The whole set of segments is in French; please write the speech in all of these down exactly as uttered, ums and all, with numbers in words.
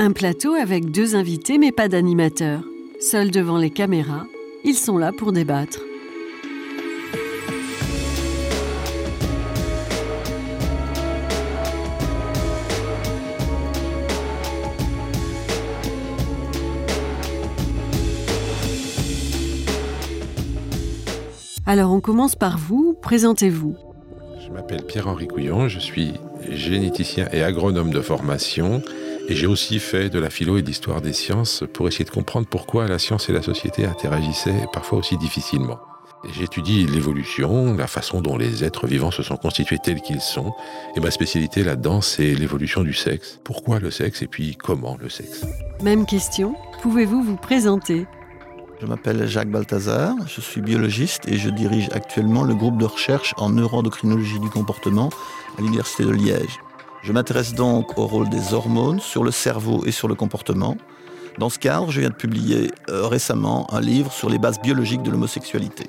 Un plateau avec deux invités mais pas d'animateur. Seuls devant les caméras, ils sont là pour débattre. Alors on commence par vous, présentez-vous. Je m'appelle Pierre-Henri Couillon, je suis généticien et agronome de formation et j'ai aussi fait de la philo et de l'histoire des sciences pour essayer de comprendre pourquoi la science et la société interagissaient parfois aussi difficilement. Et j'étudie l'évolution, la façon dont les êtres vivants se sont constitués tels qu'ils sont, et ma spécialité là-dedans, c'est l'évolution du sexe. Pourquoi le sexe et puis comment le sexe ? Même question, pouvez-vous vous présenter ? Je m'appelle Jacques Balthazar, je suis biologiste et je dirige actuellement le groupe de recherche en neuroendocrinologie du comportement à l'Université de Liège. Je m'intéresse donc au rôle des hormones sur le cerveau et sur le comportement. Dans ce cadre, je viens de publier euh, récemment un livre sur les bases biologiques de l'homosexualité.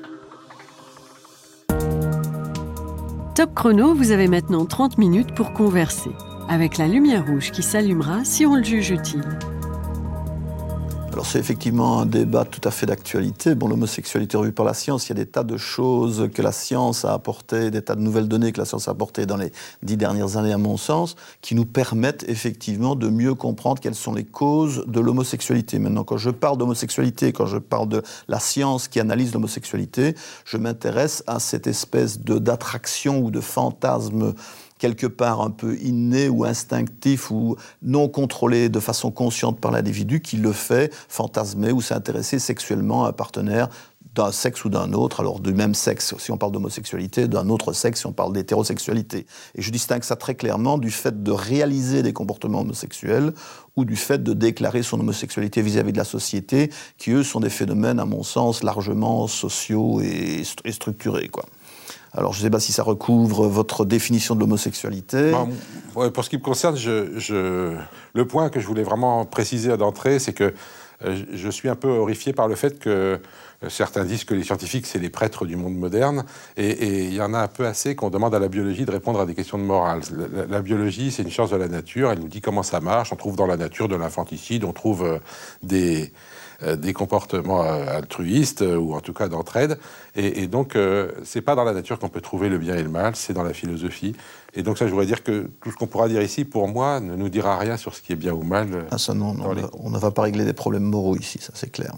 Top chrono, vous avez maintenant trente minutes pour converser, avec la lumière rouge qui s'allumera si on le juge utile. Alors c'est effectivement un débat tout à fait d'actualité. Bon, l'homosexualité revue par la science, il y a des tas de choses que la science a apportées, des tas de nouvelles données que la science a apportées dans les dix dernières années, à mon sens, qui nous permettent effectivement de mieux comprendre quelles sont les causes de l'homosexualité. Maintenant, quand je parle d'homosexualité, quand je parle de la science qui analyse l'homosexualité, je m'intéresse à cette espèce de, d'attraction ou de fantasme quelque part un peu inné ou instinctif ou non contrôlé de façon consciente par l'individu qui le fait fantasmer ou s'intéresser sexuellement à un partenaire d'un sexe ou d'un autre, alors du même sexe si on parle d'homosexualité, d'un autre sexe si on parle d'hétérosexualité. Et je distingue ça très clairement du fait de réaliser des comportements homosexuels ou du fait de déclarer son homosexualité vis-à-vis de la société, qui eux sont des phénomènes, à mon sens, largement sociaux et, st- et structurés, quoi. Alors, je ne sais pas si ça recouvre votre définition de l'homosexualité. Bon, ouais, pour ce qui me concerne, je, je... le point que je voulais vraiment préciser d'entrée, c'est que euh, je suis un peu horrifié par le fait que euh, certains disent que les scientifiques, c'est les prêtres du monde moderne, et il y en a un peu assez qu'on demande à la biologie de répondre à des questions de morale. La, la, la biologie, c'est une science de la nature, elle nous dit comment ça marche, on trouve dans la nature de l'infanticide, on trouve euh, des... des comportements altruistes ou en tout cas d'entraide et, et donc euh, c'est pas dans la nature qu'on peut trouver le bien et le mal, c'est dans la philosophie et donc ça je voudrais dire que tout ce qu'on pourra dire ici pour moi ne nous dira rien sur ce qui est bien ou mal. Ah ça non, non les... on ne va pas régler des problèmes moraux ici, ça c'est clair.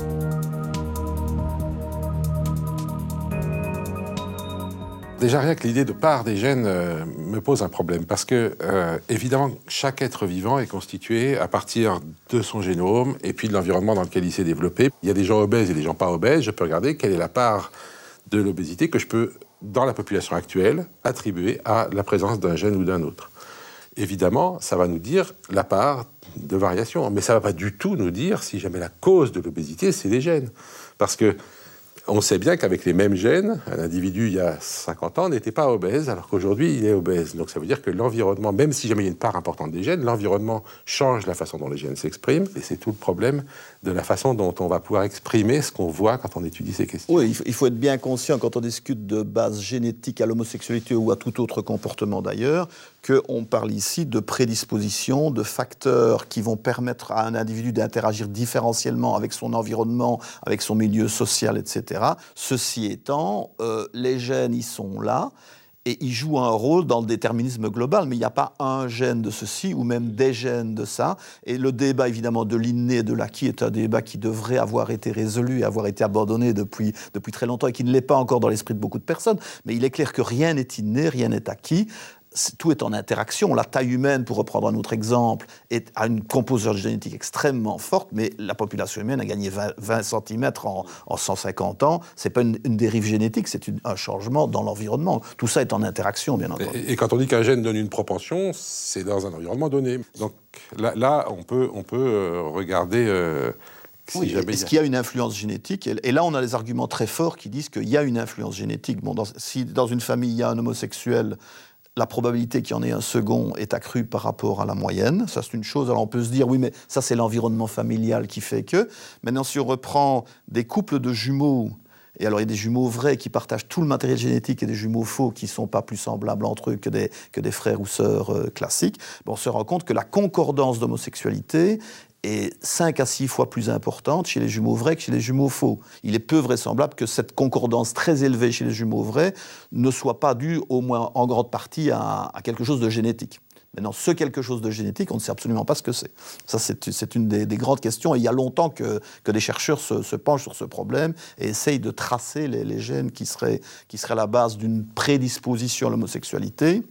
Déjà, rien que l'idée de part des gènes euh, me pose un problème, parce que, euh, évidemment, chaque être vivant est constitué à partir de son génome et puis de l'environnement dans lequel il s'est développé. Il y a des gens obèses et des gens pas obèses. Je peux regarder quelle est la part de l'obésité que je peux, dans la population actuelle, attribuer à la présence d'un gène ou d'un autre. Évidemment, ça va nous dire la part de variation, mais ça ne va pas du tout nous dire si jamais la cause de l'obésité, c'est les gènes. Parce que on sait bien qu'avec les mêmes gènes, un individu, il y a cinquante ans, n'était pas obèse, alors qu'aujourd'hui, il est obèse. Donc ça veut dire que l'environnement, même si jamais il y a une part importante des gènes, l'environnement change la façon dont les gènes s'expriment, et c'est tout le problème de la façon dont on va pouvoir exprimer ce qu'on voit quand on étudie ces questions. Oui, il faut être bien conscient, quand on discute de base génétique à l'homosexualité ou à tout autre comportement d'ailleurs, qu'on parle ici de prédisposition, de facteurs qui vont permettre à un individu d'interagir différentiellement avec son environnement, avec son milieu social, et cetera. Ceci étant, euh, les gènes, ils sont là et ils jouent un rôle dans le déterminisme global, mais il n'y a pas un gène de ceci ou même des gènes de ça. Et le débat, évidemment, de l'inné et de l'acquis est un débat qui devrait avoir été résolu et avoir été abandonné depuis, depuis très longtemps et qui ne l'est pas encore dans l'esprit de beaucoup de personnes. Mais il est clair que rien n'est inné, rien n'est acquis. Tout est en interaction. La taille humaine, pour reprendre un autre exemple, est, a une composante génétique extrêmement forte, mais la population humaine a gagné vingt, vingt centimètres en, en cent cinquante ans. Ce n'est pas une, une dérive génétique, c'est une, un changement dans l'environnement. Tout ça est en interaction, bien entendu. Et, et quand on dit qu'un gène donne une propension, c'est dans un environnement donné. Donc là, là on peut, on peut euh, regarder... Euh Si oui, est-ce qu'il y a une influence génétique ? Et là, on a des arguments très forts qui disent qu'il y a une influence génétique. Bon, dans, si dans une famille, il y a un homosexuel, la probabilité qu'il y en ait un second est accrue par rapport à la moyenne. Ça, c'est une chose. Alors, on peut se dire, oui, mais ça, c'est l'environnement familial qui fait que. Maintenant, si on reprend des couples de jumeaux Et alors, il y a des jumeaux vrais qui partagent tout le matériel génétique et des jumeaux faux qui ne sont pas plus semblables entre eux que des, que des frères ou sœurs euh, classiques. Ben, on se rend compte que la concordance d'homosexualité est cinq à six fois plus importante chez les jumeaux vrais que chez les jumeaux faux. Il est peu vraisemblable que cette concordance très élevée chez les jumeaux vrais ne soit pas due, au moins en grande partie, à, à quelque chose de génétique. Maintenant, ce quelque chose de génétique, on ne sait absolument pas ce que c'est. Ça, c'est, c'est une des, des grandes questions. Et il y a longtemps que, que des chercheurs se, se penchent sur ce problème et essayent de tracer les, les gènes qui seraient, qui seraient à la base d'une prédisposition à l'homosexualité.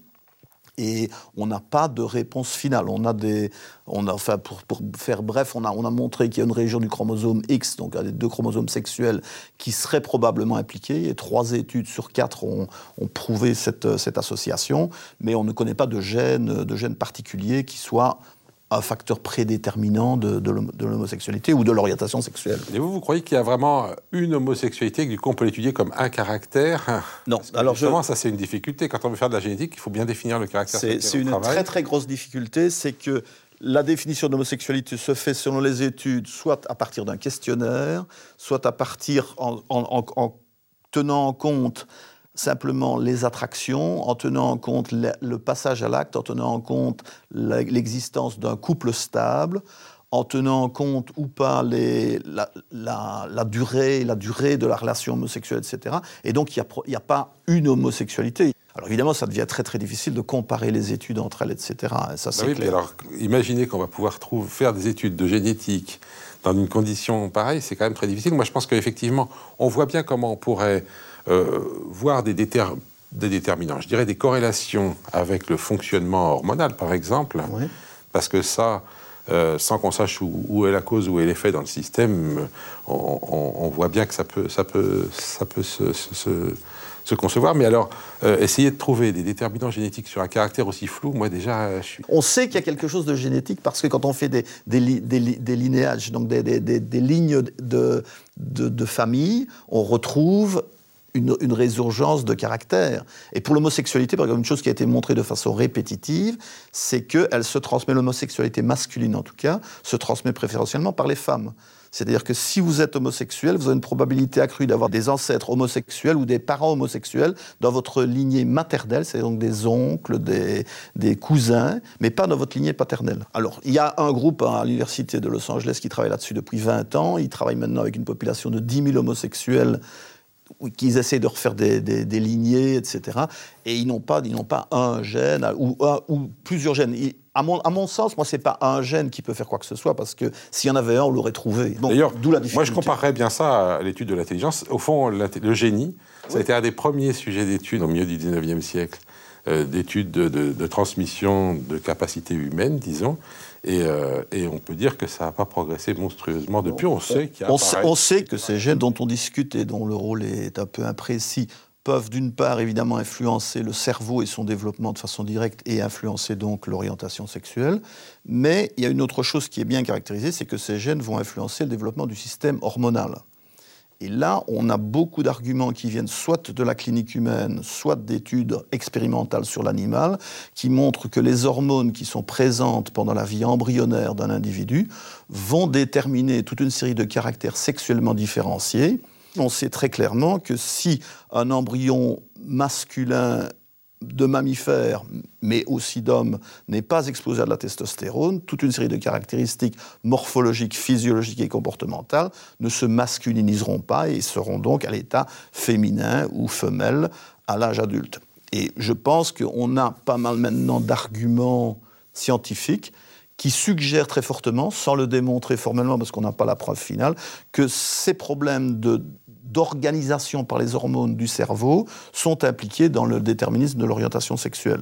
Et on n'a pas de réponse finale. On a des, on a, enfin, pour, pour faire bref, on a, on a montré qu'il y a une région du chromosome X, donc les deux chromosomes sexuels, qui serait probablement impliquée. Et trois études sur quatre ont, ont prouvé cette, cette association, mais on ne connaît pas de gène, de gène particulier qui soit un facteur prédéterminant de, de, de l'homosexualité ou de l'orientation sexuelle. Et vous, vous croyez qu'il y a vraiment une homosexualité, que du coup on peut l'étudier comme un caractère? Non. Alors justement, je... ça c'est une difficulté. Quand on veut faire de la génétique, il faut bien définir le caractère. C'est, c'est une travail. très très grosse difficulté, c'est que la définition de l'homosexualité se fait selon les études, soit à partir d'un questionnaire, soit à partir en, en, en, en tenant en compte simplement les attractions, en tenant en compte le, le passage à l'acte, en tenant en compte la, l'existence d'un couple stable, en tenant en compte ou pas les, la, la, la, durée, la durée de la relation homosexuelle, et cetera. Et donc, il n'y a, a pas une homosexualité. Alors évidemment, ça devient très très difficile de comparer les études entre elles, et cetera. Et ça, c'est bah oui, clair. Alors, imaginez qu'on va pouvoir trouver, faire des études de génétique dans une condition pareille, c'est quand même très difficile. Moi, je pense qu'effectivement, on voit bien comment on pourrait euh, voir des, déter... des déterminants, je dirais des corrélations avec le fonctionnement hormonal, par exemple, oui. Parce que ça, euh, sans qu'on sache où, où est la cause, où est l'effet dans le système, on, on, on voit bien que ça peut, ça peut, ça peut se... se, se se concevoir, mais alors, euh, essayer de trouver des déterminants génétiques sur un caractère aussi flou, moi déjà, je suis... On sait qu'il y a quelque chose de génétique parce que quand on fait des, des, des, des linéages, donc des, des, des, des lignes de, de, de famille, on retrouve une, une résurgence de caractère. Et pour l'homosexualité, par exemple, une chose qui a été montrée de façon répétitive, c'est qu'elle se transmet, l'homosexualité masculine en tout cas, se transmet préférentiellement par les femmes. C'est-à-dire que si vous êtes homosexuel, vous avez une probabilité accrue d'avoir des ancêtres homosexuels ou des parents homosexuels dans votre lignée maternelle, c'est donc des oncles, des, des cousins, mais pas dans votre lignée paternelle. Alors, il y a un groupe à l'université de Los Angeles qui travaille là-dessus depuis vingt ans. Ils travaillent maintenant avec une population de dix mille homosexuels qu'ils essaient de refaire des, des, des lignées, et cetera. Et ils n'ont pas, ils n'ont pas un gène ou, un, ou plusieurs gènes. Ils, À mon, à mon sens, moi, c'est pas un gène qui peut faire quoi que ce soit, parce que s'il y en avait un, on l'aurait trouvé. Bon, d'ailleurs, d'où la difficulté. Moi, je comparerais bien ça à l'étude de l'intelligence. Au fond, le génie, ça a été un des premiers sujets d'études au milieu du dix-neuvième siècle, euh, d'études de, de, de transmission de capacités humaines, disons. Et, euh, et on peut dire que ça n'a pas progressé monstrueusement depuis. On, on sait qu'il y a on sait, on sait que ces gènes dont on discute et dont le rôle est un peu imprécis peuvent d'une part évidemment influencer le cerveau et son développement de façon directe et influencer donc l'orientation sexuelle, mais il y a une autre chose qui est bien caractérisée, c'est que ces gènes vont influencer le développement du système hormonal. Et là, on a beaucoup d'arguments qui viennent soit de la clinique humaine, soit d'études expérimentales sur l'animal, qui montrent que les hormones qui sont présentes pendant la vie embryonnaire d'un individu vont déterminer toute une série de caractères sexuellement différenciés. On sait très clairement que si un embryon masculin de mammifère, mais aussi d'homme, n'est pas exposé à de la testostérone, toute une série de caractéristiques morphologiques, physiologiques et comportementales ne se masculiniseront pas et seront donc à l'état féminin ou femelle à l'âge adulte. Et je pense qu'on a pas mal maintenant d'arguments scientifiques qui suggèrent très fortement, sans le démontrer formellement parce qu'on n'a pas la preuve finale, que ces problèmes de d'organisation par les hormones du cerveau sont impliqués dans le déterminisme de l'orientation sexuelle.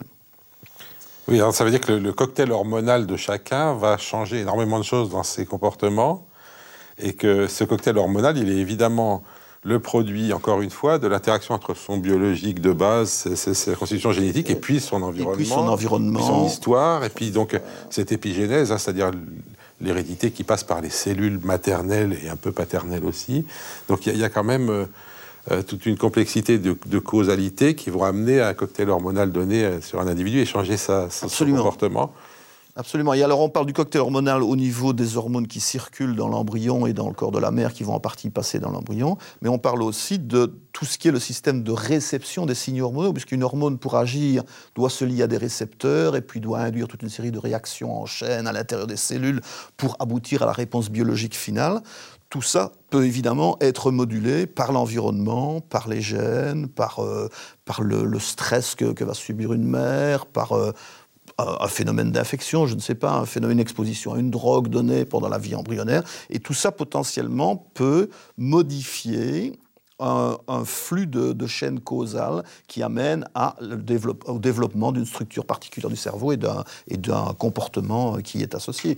Oui, alors ça veut dire que le, le cocktail hormonal de chacun va changer énormément de choses dans ses comportements et que ce cocktail hormonal, il est évidemment le produit, encore une fois, de l'interaction entre son biologique de base, c'est, c'est, c'est la constitution génétique, et puis son environnement, et puis son, environnement. Puis son histoire, et puis donc cette épigénèse, hein, c'est-à-dire l'hérédité qui passe par les cellules maternelles et un peu paternelles aussi. Donc il y, y a quand même euh, toute une complexité de, de causalité qui vont amener à un cocktail hormonal donné sur un individu et changer sa, son comportement. Absolument. Et alors, on parle du cocktail hormonal au niveau des hormones qui circulent dans l'embryon et dans le corps de la mère, qui vont en partie passer dans l'embryon. Mais on parle aussi de tout ce qui est le système de réception des signaux hormonaux, puisqu'une hormone, pour agir, doit se lier à des récepteurs et puis doit induire toute une série de réactions en chaîne à l'intérieur des cellules pour aboutir à la réponse biologique finale. Tout ça peut évidemment être modulé par l'environnement, par les gènes, par, euh, par le, le stress que, que va subir une mère, par... Euh, un phénomène d'infection, je ne sais pas, un phénomène d'exposition à une drogue donnée pendant la vie embryonnaire. Et tout ça, potentiellement, peut modifier un, un flux de, de chaînes causales qui amène à le développe, au développement d'une structure particulière du cerveau et d'un, et d'un comportement qui y est associé.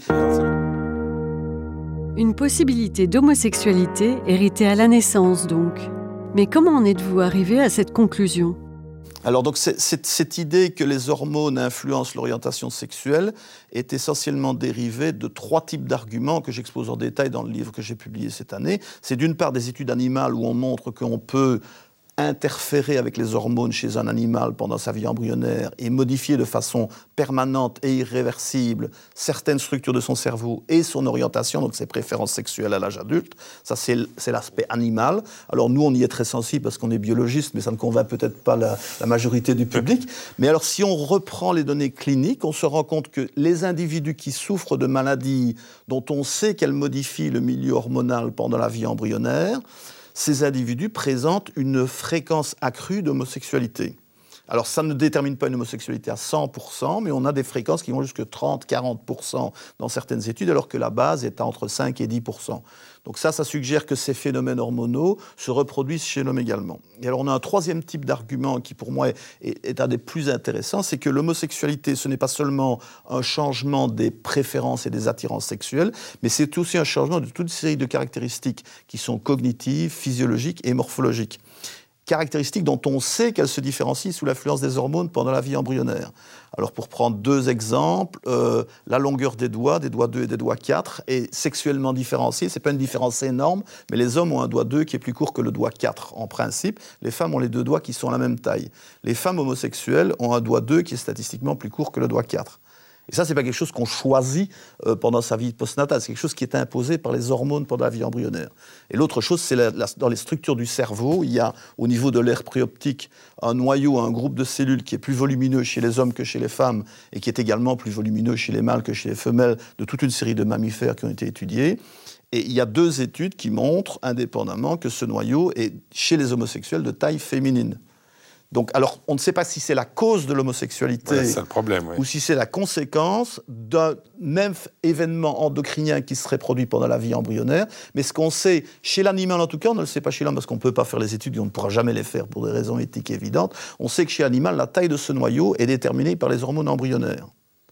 Une possibilité d'homosexualité héritée à la naissance, donc. Mais comment en êtes-vous arrivé à cette conclusion ? Alors, donc, c'est, c'est, cette idée que les hormones influencent l'orientation sexuelle est essentiellement dérivée de trois types d'arguments que j'expose en détail dans le livre que j'ai publié cette année. C'est d'une part des études animales où on montre qu'on peut interférer avec les hormones chez un animal pendant sa vie embryonnaire et modifier de façon permanente et irréversible certaines structures de son cerveau et son orientation, donc ses préférences sexuelles à l'âge adulte. Ça, c'est, c'est l'aspect animal. Alors nous, on y est très sensible parce qu'on est biologiste, mais ça ne convainc peut-être pas la, la majorité du public. Mais alors, si on reprend les données cliniques, on se rend compte que les individus qui souffrent de maladies dont on sait qu'elles modifient le milieu hormonal pendant la vie embryonnaire, ces individus présentent une fréquence accrue d'homosexualité. Alors, ça ne détermine pas une homosexualité à cent pour cent, mais on a des fréquences qui vont jusqu'à trente à quarante pour cent dans certaines études, alors que la base est entre cinq et dix pour cent. Donc ça, ça suggère que ces phénomènes hormonaux se reproduisent chez l'homme également. Et alors, on a un troisième type d'argument qui, pour moi, est, est un des plus intéressants, c'est que l'homosexualité, ce n'est pas seulement un changement des préférences et des attirances sexuelles, mais c'est aussi un changement de toute une série de caractéristiques qui sont cognitives, physiologiques et morphologiques. Caractéristiques dont on sait qu'elles se différencient sous l'influence des hormones pendant la vie embryonnaire. Alors, pour prendre deux exemples, euh, la longueur des doigts, des doigts deux et des doigts quatre, est sexuellement différenciée. Ce n'est pas une différence énorme, mais les hommes ont un doigt deux qui est plus court que le doigt quatre, en principe. Les femmes ont les deux doigts qui sont à la même taille. Les femmes homosexuelles ont un doigt deux qui est statistiquement plus court que le doigt quatre. Et ça, ce n'est pas quelque chose qu'on choisit euh, pendant sa vie postnatale, c'est quelque chose qui est imposé par les hormones pendant la vie embryonnaire. Et l'autre chose, c'est la, la, dans les structures du cerveau, il y a au niveau de l'aire préoptique un noyau, un groupe de cellules qui est plus volumineux chez les hommes que chez les femmes et qui est également plus volumineux chez les mâles que chez les femelles de toute une série de mammifères qui ont été étudiés. Et il y a deux études qui montrent indépendamment que ce noyau est chez les homosexuels de taille féminine. Donc, alors, on ne sait pas si c'est la cause de l'homosexualité ouais, c'est le problème, oui. ou si c'est la conséquence d'un même événement endocrinien qui serait produit pendant la vie embryonnaire. Mais ce qu'on sait, chez l'animal en tout cas, on ne le sait pas chez l'homme parce qu'on ne peut pas faire les études et on ne pourra jamais les faire pour des raisons éthiques évidentes. On sait que chez l'animal, la taille de ce noyau est déterminée par les hormones embryonnaires.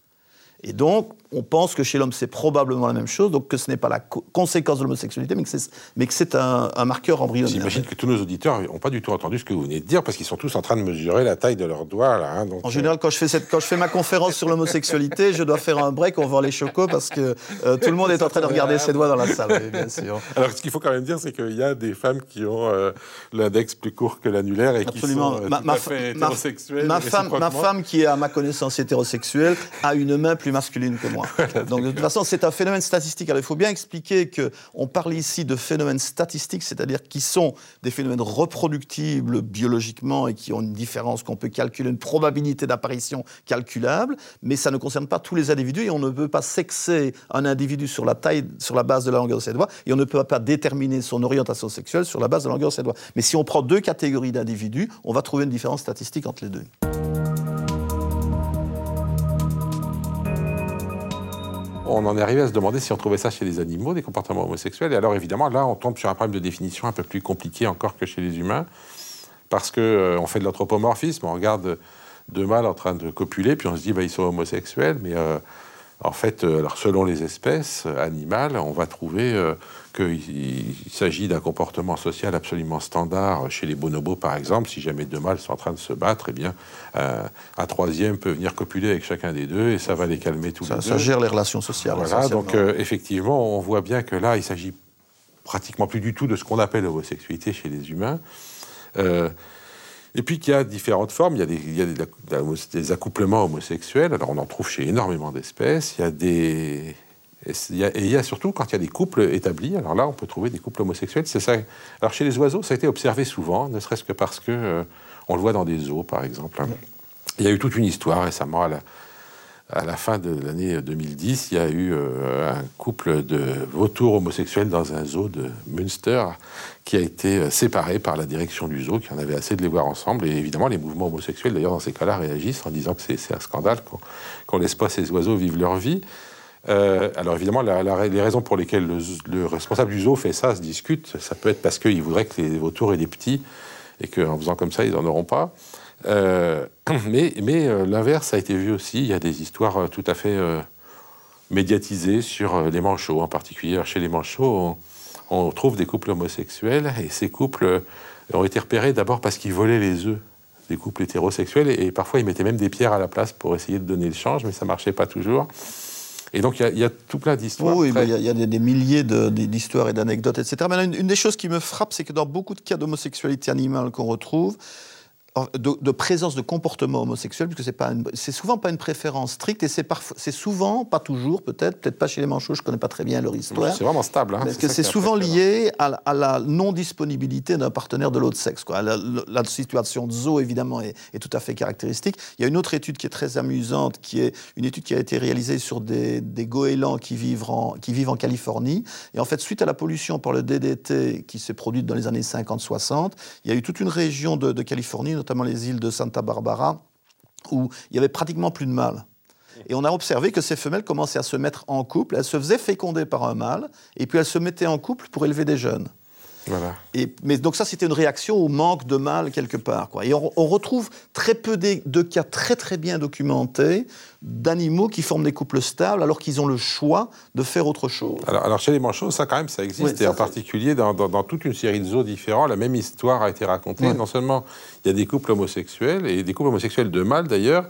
Et donc, on pense que chez l'homme, c'est probablement la même chose, donc que ce n'est pas la co- conséquence de l'homosexualité, mais que c'est, mais que c'est un, un marqueur embryonnaire. J'imagine que tous nos auditeurs n'ont pas du tout entendu ce que vous venez de dire, parce qu'ils sont tous en train de mesurer la taille de leurs doigts. Là, hein, donc, en général, quand je, fais cette, quand je fais ma conférence sur l'homosexualité, je dois faire un break, on vend les chocos, parce que euh, tout le monde est en train de regarder ses doigts dans la salle, oui, bien sûr. Alors, ce qu'il faut quand même dire, c'est qu'il y a des femmes qui ont euh, l'index plus court que l'annulaire et Absolument. qui sont euh, ma, tout ma, à fait hétérosexuelles. Ma, ma, femme, ma femme, qui est à ma connaissance hétérosexuelle, a une main plus masculine que moi. Voilà, donc, de toute façon, c'est un phénomène statistique. Alors, il faut bien expliquer qu'on parle ici de phénomènes statistiques, c'est-à-dire qui sont des phénomènes reproductibles biologiquement et qui ont une différence qu'on peut calculer, une probabilité d'apparition calculable, mais ça ne concerne pas tous les individus et on ne peut pas sexer un individu sur la taille, sur la base de la longueur de ses doigts et on ne peut pas déterminer son orientation sexuelle sur la base de la longueur de ses doigts. Mais si on prend deux catégories d'individus, on va trouver une différence statistique entre les deux. On en est arrivé à se demander si on trouvait ça chez les animaux, des comportements homosexuels. Et alors, évidemment, là, on tombe sur un problème de définition un peu plus compliqué encore que chez les humains, parce qu'on euh, fait de l'anthropomorphisme, on regarde deux mâles en train de copuler, puis on se dit, bah, ils sont homosexuels, mais euh, en fait, euh, alors, selon les espèces animales, on va trouver euh, qu'il il s'agit d'un comportement social absolument standard. Chez les bonobos, par exemple, si jamais deux mâles sont en train de se battre, eh bien, euh, un troisième peut venir copuler avec chacun des deux et ça va les calmer tous ça, les ça deux. Ça gère les relations sociales. Voilà, donc euh, effectivement, on voit bien que là, il s'agit pratiquement plus du tout de ce qu'on appelle l'homosexualité chez les humains. Euh, Et puis qu'il y a différentes formes. Il y a, des, il y a des, des accouplements homosexuels. Alors on en trouve chez énormément d'espèces. Il y a des... Et il y a, et il y a surtout quand il y a des couples établis. Alors là, on peut trouver des couples homosexuels. C'est ça. Alors chez les oiseaux, ça a été observé souvent, ne serait-ce que parce que euh, on le voit dans des zoos, par exemple. Il y a eu toute une histoire récemment, à la, à la fin de l'année deux mille dix, il y a eu euh, un couple de vautours homosexuels dans un zoo de Münster qui a été séparé par la direction du zoo, qui en avait assez de les voir ensemble. Et évidemment, les mouvements homosexuels, d'ailleurs, dans ces cas-là, réagissent en disant que c'est, c'est un scandale, qu'on, qu'on laisse pas ces oiseaux vivre leur vie. Euh, alors évidemment, la, la, les raisons pour lesquelles le, le responsable du zoo fait ça se discutent. Ça peut être parce qu'il voudrait que les vautours aient des petits et qu'en faisant comme ça, ils n'en auront pas. Euh, mais mais euh, l'inverse a été vu aussi. Il y a des histoires euh, tout à fait euh, médiatisées sur euh, les manchots en particulier. Alors, chez les manchots, on, on trouve des couples homosexuels et ces couples euh, ont été repérés d'abord parce qu'ils volaient les œufs des couples hétérosexuels et, et parfois ils mettaient même des pierres à la place pour essayer de donner le change, mais ça marchait pas toujours. Et donc, il y, y a tout plein d'histoires. Oui, très... il y, y a des, des milliers de, d'histoires et d'anecdotes, et cetera. Mais une, une des choses qui me frappe, c'est que dans beaucoup de cas d'homosexualité animale qu'on retrouve, de, de présence de comportement homosexuel, puisque c'est, pas une, c'est souvent pas une préférence stricte, et c'est, parfois, c'est souvent, pas toujours peut-être, peut-être pas chez les manchots, je connais pas très bien leur histoire. C'est vraiment stable. Hein, parce que c'est souvent lié à, à la non-disponibilité d'un partenaire de l'autre sexe, quoi. La, la, la situation de zoo, évidemment, est, est tout à fait caractéristique. Il y a une autre étude qui est très amusante, qui est une étude qui a été réalisée sur des, des goélands qui vivent, en, qui vivent en Californie. Et en fait, suite à la pollution par le D D T qui s'est produite dans les années cinquante soixante, il y a eu toute une région de, de Californie, notamment les îles de Santa Barbara, où il y avait pratiquement plus de mâles. Et on a observé que ces femelles commençaient à se mettre en couple, elles se faisaient féconder par un mâle, et puis elles se mettaient en couple pour élever des jeunes. Voilà. Et, mais donc ça, c'était une réaction au manque de mâles quelque part, quoi. Et on, on retrouve très peu de, de cas très très bien documentés d'animaux qui forment des couples stables alors qu'ils ont le choix de faire autre chose. Alors, alors chez les manchots, ça quand même, ça existe. Oui, ça, et en particulier, dans, dans, dans toute une série de zoos différents, la même histoire a été racontée. Oui. Non seulement il y a des couples homosexuels, et des couples homosexuels de mâles d'ailleurs,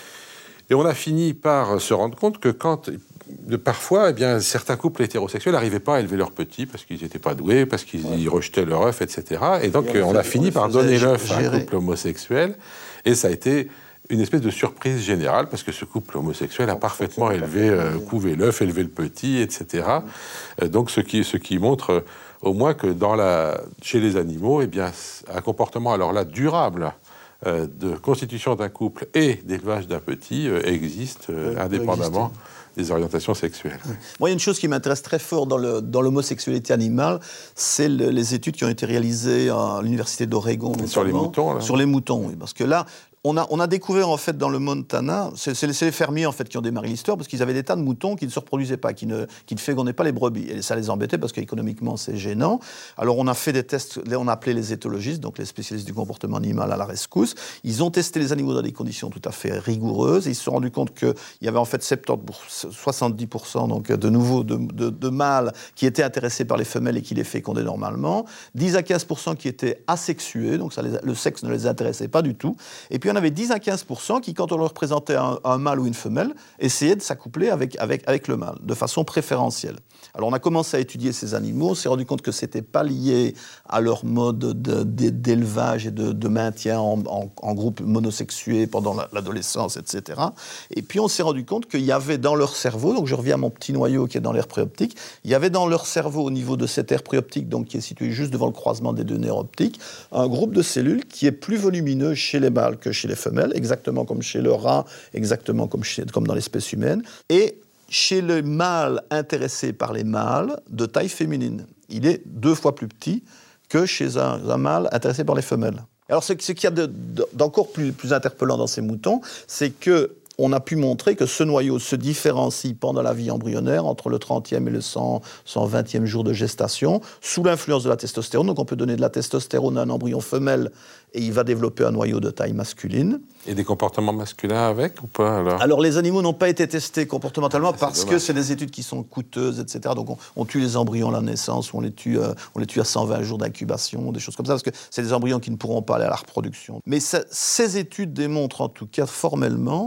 et on a fini par se rendre compte que quand... De parfois, eh bien, certains couples hétérosexuels n'arrivaient pas à élever leurs petits parce qu'ils n'étaient pas doués, parce qu'ils ouais. rejetaient leur œuf, et cetera. Et donc, et on, on a fini on par donner l'œuf à un couple homosexuel. Et ça a été une espèce de surprise générale, parce que ce couple homosexuel a parfaitement élevé, euh, couvé l'œuf, élevé le petit, et cetera. Euh, donc, ce qui, ce qui montre euh, au moins que dans la, chez les animaux, eh bien, un comportement, alors là, durable, euh, de constitution d'un couple et d'élevage d'un petit euh, existe euh, euh, indépendamment des orientations sexuelles. Oui. Moi, il y a une chose qui m'intéresse très fort dans, le, dans l'homosexualité animale, c'est le, les études qui ont été réalisées à l'Université d'Oregon. Sur les moutons, là. Sur les moutons, oui. Parce que là, on a, on a découvert, en fait, dans le Montana, c'est, c'est, les, c'est les fermiers, en fait, qui ont démarré l'histoire, parce qu'ils avaient des tas de moutons qui ne se reproduisaient pas, qui ne, qui ne fécondaient pas les brebis. Et ça les embêtait, parce qu'économiquement, c'est gênant. Alors, on a fait des tests, on a appelé les éthologistes, donc les spécialistes du comportement animal à la rescousse. Ils ont testé les animaux dans des conditions tout à fait rigoureuses, et ils se sont rendus compte qu'il y avait, en fait, soixante-dix pour cent donc, de nouveau de, de, de mâles qui étaient intéressés par les femelles et qui les fécondaient normalement, dix à quinze pour cent qui étaient asexués, donc ça les, le sexe ne les intéressait pas du tout, et puis on avait dix à quinze pour cent qui, quand on leur présentait un, un mâle ou une femelle, essayaient de s'accoupler avec, avec, avec le mâle, de façon préférentielle. Alors on a commencé à étudier ces animaux, on s'est rendu compte que ce n'était pas lié à leur mode de, de, d'élevage et de, de maintien en, en, en groupe monosexué pendant la, l'adolescence, et cetera. Et puis on s'est rendu compte qu'il y avait dans leur cerveau, donc je reviens à mon petit noyau qui est dans l'aire préoptique, il y avait dans leur cerveau, au niveau de cette aire préoptique, donc qui est située juste devant le croisement des deux nerfs optiques, un groupe de cellules qui est plus volumineux chez les mâles que chez les femelles, exactement comme chez le rat, exactement comme, chez, comme dans l'espèce humaine, et chez le mâle intéressé par les mâles de taille féminine. Il est deux fois plus petit que chez un, un mâle intéressé par les femelles. Alors ce, ce qu'il y a de, de, d'encore plus, plus interpellant dans ces moutons, c'est que on a pu montrer que ce noyau se différencie pendant la vie embryonnaire entre le trentième et le cent, cent vingtième jour de gestation, sous l'influence de la testostérone. Donc on peut donner de la testostérone à un embryon femelle et il va développer un noyau de taille masculine. Et des comportements masculins avec ou pas alors Alors les animaux n'ont pas été testés comportementalement c'est parce dommage. Que c'est des études qui sont coûteuses, et cetera. Donc on, on tue les embryons à la naissance, ou on les tue, euh, on les tue à cent vingt jours d'incubation, des choses comme ça, parce que c'est des embryons qui ne pourront pas aller à la reproduction. Mais ça, ces études démontrent en tout cas formellement que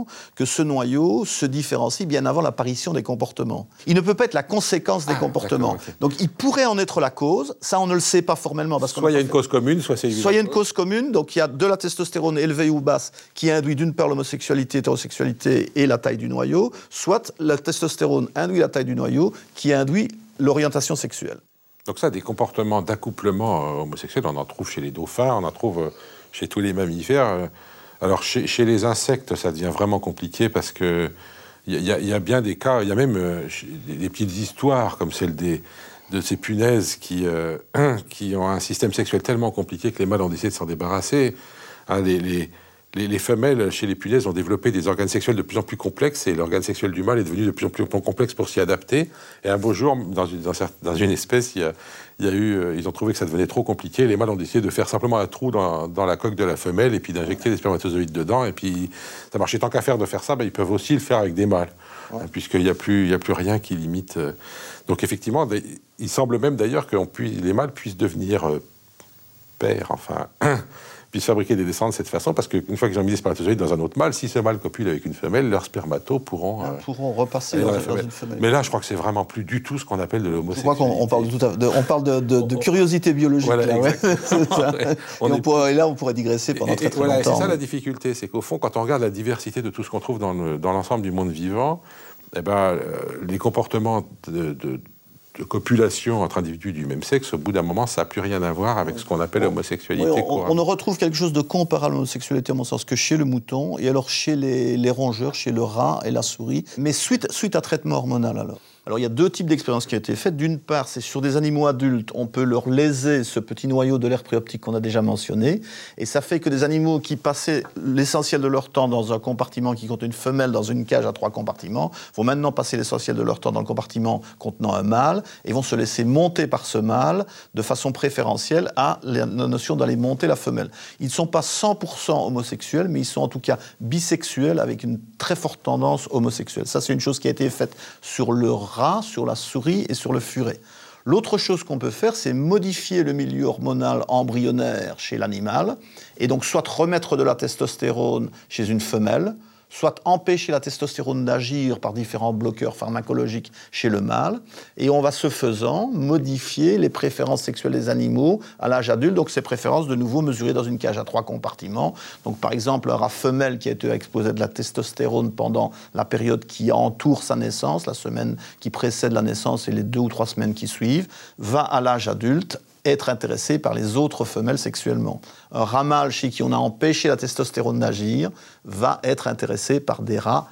que ce noyau se différencie bien avant l'apparition des comportements. Il ne peut pas être la conséquence des ah, comportements. Okay. Donc il pourrait en être la cause, ça on ne le sait pas formellement. Parce soit il y a une fait... cause commune, soit c'est Soit il y a une cause commune, donc il y a de la testostérone élevée ou basse qui induit d'une part l'homosexualité, l'hétérosexualité et la taille du noyau, soit la testostérone induit la taille du noyau qui induit l'orientation sexuelle. Donc ça, des comportements d'accouplement euh, homosexuel, on en trouve chez les dauphins, on en trouve euh, chez tous les mammifères. Euh, alors chez, chez les insectes, ça devient vraiment compliqué parce que il y, y, y a bien des cas, il y a même euh, des petites histoires comme celle des, de ces punaises qui, euh, qui ont un système sexuel tellement compliqué que les mâles ont décidé de s'en débarrasser. Hein, les, les, les, les femelles chez les punaises ont développé des organes sexuels de plus en plus complexes et l'organe sexuel du mâle est devenu de plus en plus complexe pour s'y adapter. Et un beau jour, dans une, dans, dans une espèce, il y a, il y a eu, euh, ils ont trouvé que ça devenait trop compliqué. Les mâles ont décidé de faire simplement un trou dans, dans la coque de la femelle et puis d'injecter des spermatozoïdes dedans. Et puis ça marchait. Tant qu'à faire de faire ça, ben, ils peuvent aussi le faire avec des mâles, ouais. hein, puisqu'il n'y a plus, il y a plus rien qui limite. Euh... Donc effectivement, il semble même d'ailleurs que on puisse, les mâles puissent devenir euh, pères, enfin... puissent fabriquer des descendants de cette façon, parce qu'une fois qu'ils ont mis des spermatozoïdes dans un autre mâle, si ce mâle copule avec une femelle, leurs spermatos pourront, euh, pourront repasser dans, dans une femelle. Mais là, je crois que c'est vraiment plus du tout ce qu'on appelle de l'homosexualité. Je crois qu'on on parle, tout à, de, on parle de, de, de curiosité biologique. Voilà, là, ouais. ça. Ouais. On et, on est... pourrait, et là, on pourrait digresser pendant et, très, très voilà, longtemps. C'est ça la difficulté, c'est qu'au fond, quand on regarde la diversité de tout ce qu'on trouve dans, le, dans l'ensemble du monde vivant, eh ben, euh, les comportements de, de de copulation entre individus du même sexe, au bout d'un moment, ça n'a plus rien à voir avec ce qu'on appelle bon. l'homosexualité. Oui, on, on ne retrouve quelque chose de comparable à l'homosexualité, à mon sens, que chez le mouton, et alors chez les, les rongeurs, chez le rat et la souris, mais suite, suite à traitement hormonal, alors. Alors, il y a deux types d'expériences qui ont été faites. D'une part, c'est sur des animaux adultes, on peut leur léser ce petit noyau de l'aire préoptique qu'on a déjà mentionné, et ça fait que des animaux qui passaient l'essentiel de leur temps dans un compartiment qui contient une femelle dans une cage à trois compartiments, vont maintenant passer l'essentiel de leur temps dans le compartiment contenant un mâle, et vont se laisser monter par ce mâle de façon préférentielle à la notion d'aller monter la femelle. Ils ne sont pas cent pour cent homosexuels, mais ils sont en tout cas bisexuels avec une très forte tendance homosexuelle. Ça, c'est une chose qui a été faite sur le rat, sur la souris et sur le furet. L'autre chose qu'on peut faire, c'est modifier le milieu hormonal embryonnaire chez l'animal, et donc soit remettre de la testostérone chez une femelle, soit empêcher la testostérone d'agir par différents bloqueurs pharmacologiques chez le mâle, et on va, ce faisant, modifier les préférences sexuelles des animaux à l'âge adulte, donc ces préférences de nouveau mesurées dans une cage à trois compartiments. Donc par exemple, un rat femelle qui a été exposé à de la testostérone pendant la période qui entoure sa naissance, la semaine qui précède la naissance et les deux ou trois semaines qui suivent, va à l'âge adulte être intéressé par les autres femelles sexuellement. Un rat mâle chez qui on a empêché la testostérone d'agir va être intéressé par des rats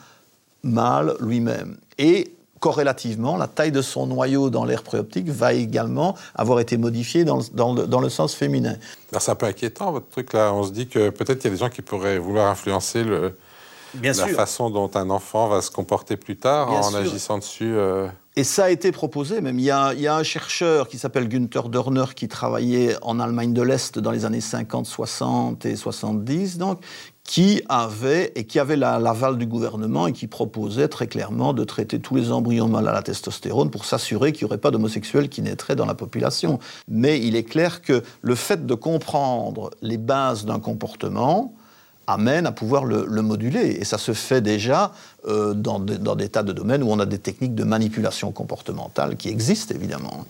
mâles lui-même. Et corrélativement, la taille de son noyau dans l'aire préoptique va également avoir été modifiée dans le, dans le, dans le sens féminin. Alors c'est un peu inquiétant votre truc là, on se dit que peut-être qu'il y a des gens qui pourraient vouloir influencer le... Bien la sûr. façon dont un enfant va se comporter plus tard Bien en sûr. agissant dessus. Euh... Et ça a été proposé même. Il y a, il y a un chercheur qui s'appelle Günther Dörner qui travaillait en Allemagne de l'Est dans les années cinquante, soixante et soixante-dix, donc, qui avait, et qui avait la, l'aval du gouvernement et qui proposait très clairement de traiter tous les embryons mâles à la testostérone pour s'assurer qu'il n'y aurait pas d'homosexuels qui naîtraient dans la population. Mais il est clair que le fait de comprendre les bases d'un comportement amène à pouvoir le, le moduler. Et ça se fait déjà euh, dans, de, dans des tas de domaines où on a des techniques de manipulation comportementale qui existent, évidemment.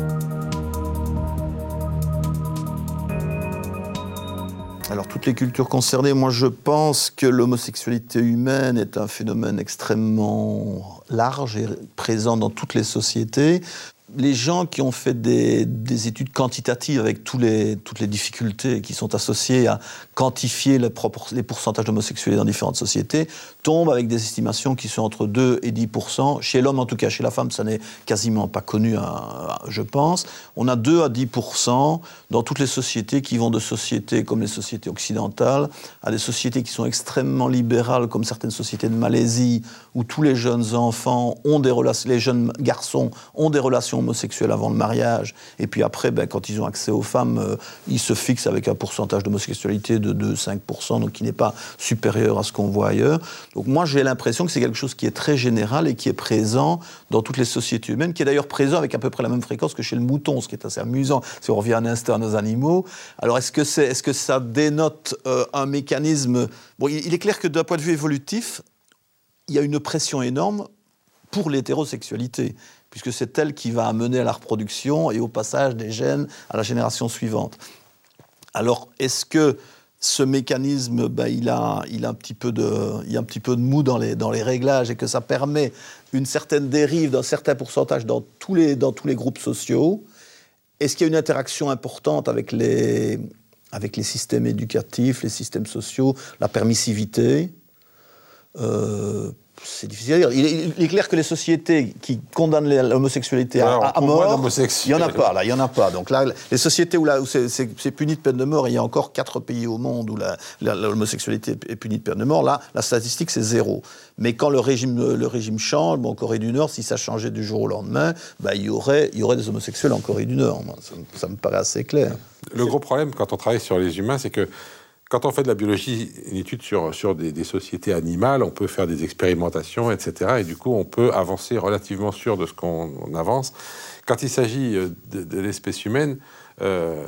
Alors, toutes les cultures concernées, moi je pense que l'homosexualité humaine est un phénomène extrêmement large et présent dans toutes les sociétés. Les gens qui ont fait des, des études quantitatives avec tous les, toutes les difficultés qui sont associées à quantifier les, propor- les pourcentages d'homosexuels dans différentes sociétés tombent avec des estimations qui sont entre deux et dix pour cent. Chez l'homme, en tout cas, chez la femme, ça n'est quasiment pas connu, à, à, je pense. On a deux à dix pour cent dans toutes les sociétés qui vont de sociétés comme les sociétés occidentales à des sociétés qui sont extrêmement libérales, comme certaines sociétés de Malaisie, où tous les jeunes enfants ont des relations, les jeunes garçons ont des relations homosexuels avant le mariage, et puis après, ben, quand ils ont accès aux femmes, euh, ils se fixent avec un pourcentage d'homosexualité de deux à cinq pour cent, donc qui n'est pas supérieur à ce qu'on voit ailleurs. Donc moi, j'ai l'impression que c'est quelque chose qui est très général et qui est présent dans toutes les sociétés humaines, qui est d'ailleurs présent avec à peu près la même fréquence que chez le mouton, ce qui est assez amusant, si on revient un instant à nos animaux. Alors, est-ce que, c'est, est-ce que ça dénote euh, un mécanisme... Bon, il, il est clair que d'un point de vue évolutif, il y a une pression énorme pour l'hétérosexualité, puisque c'est elle qui va amener à la reproduction et au passage des gènes à la génération suivante. Alors, est-ce que ce mécanisme, ben, il, a, il, a un petit peu de, il y a un petit peu de mou dans les, dans les réglages et que ça permet une certaine dérive d'un certain pourcentage dans tous les, dans tous les groupes sociaux? Est-ce qu'il y a une interaction importante avec les, avec les systèmes éducatifs, les systèmes sociaux, la permissivité? euh, C'est difficile à dire. Il est, il est clair que les sociétés qui condamnent l'homosexualité à, à mort, il n'y en a pas, là, il n'y en a pas. Donc là, les sociétés où, là, où c'est, c'est, c'est puni de peine de mort, il y a encore quatre pays au monde où la, la, l'homosexualité est punie de peine de mort, là, la statistique, c'est zéro. Mais quand le régime, le régime change, bon, en Corée du Nord, si ça changeait du jour au lendemain, bah, il, y aurait, il y aurait des homosexuels en Corée du Nord. Ça, ça me paraît assez clair. Le gros problème, quand on travaille sur les humains, c'est que quand on fait de la biologie, une étude sur, sur des, des sociétés animales, on peut faire des expérimentations, et cetera. Et du coup, on peut avancer relativement sûr de ce qu'on avance. Quand il s'agit de, de l'espèce humaine, euh,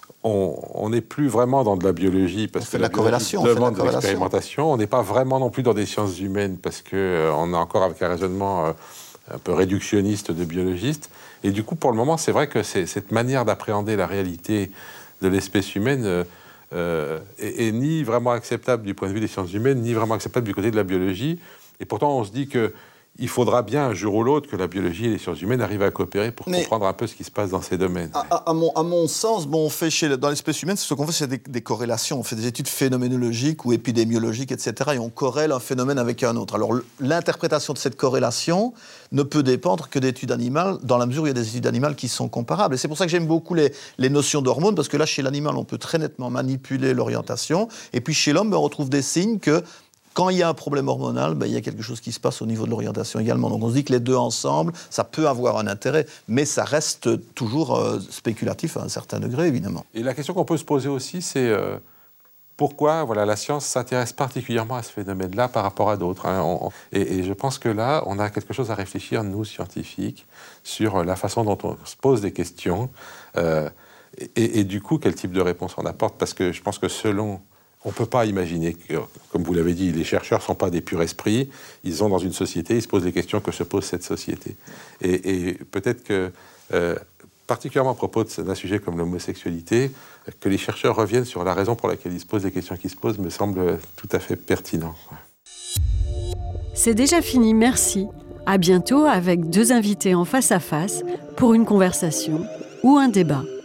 on n'est plus vraiment dans de la biologie parce que la, la corrélation demande de l'expérimentation. On n'est pas vraiment non plus dans des sciences humaines parce qu'on euh, a encore avec un raisonnement euh, un peu réductionniste de biologistes. Et du coup, pour le moment, c'est vrai que c'est, cette manière d'appréhender la réalité de l'espèce humaine euh, Euh, et, et ni vraiment acceptable du point de vue des sciences humaines, ni vraiment acceptable du côté de la biologie. Et pourtant, on se dit qu'il faudra bien un jour ou l'autre que la biologie et les sciences humaines arrivent à coopérer pour Mais comprendre un peu ce qui se passe dans ces domaines. À, à, à, mon, à mon sens, bon, on fait chez, dans l'espèce humaine, ce qu'on fait, c'est des, des corrélations. On fait des études phénoménologiques ou épidémiologiques, et cetera. Et on corrèle un phénomène avec un autre. Alors, l'interprétation de cette corrélation ne peut dépendre que d'études animales, dans la mesure où il y a des études animales qui sont comparables. Et c'est pour ça que j'aime beaucoup les, les notions d'hormones, parce que là, chez l'animal, on peut très nettement manipuler l'orientation. Et puis, chez l'homme, ben, on retrouve des signes que quand il y a un problème hormonal, ben, il y a quelque chose qui se passe au niveau de l'orientation également. Donc on se dit que les deux ensemble, ça peut avoir un intérêt, mais ça reste toujours euh, spéculatif à un certain degré, évidemment. Et la question qu'on peut se poser aussi, c'est euh, pourquoi voilà, la science s'intéresse particulièrement à ce phénomène-là par rapport à d'autres, hein. on, et, et je pense que là, on a quelque chose à réfléchir, nous, scientifiques, sur la façon dont on se pose des questions, euh, et, et du coup, quel type de réponse on apporte, parce que je pense que selon... On ne peut pas imaginer que, comme vous l'avez dit, les chercheurs ne sont pas des purs esprits. Ils sont dans une société, ils se posent les questions que se pose cette société. Et, et peut-être que, euh, particulièrement à propos d'un sujet comme l'homosexualité, que les chercheurs reviennent sur la raison pour laquelle ils se posent les questions qu'ils se posent me semble tout à fait pertinent. C'est déjà fini, merci. À bientôt avec deux invités en face à face pour une conversation ou un débat.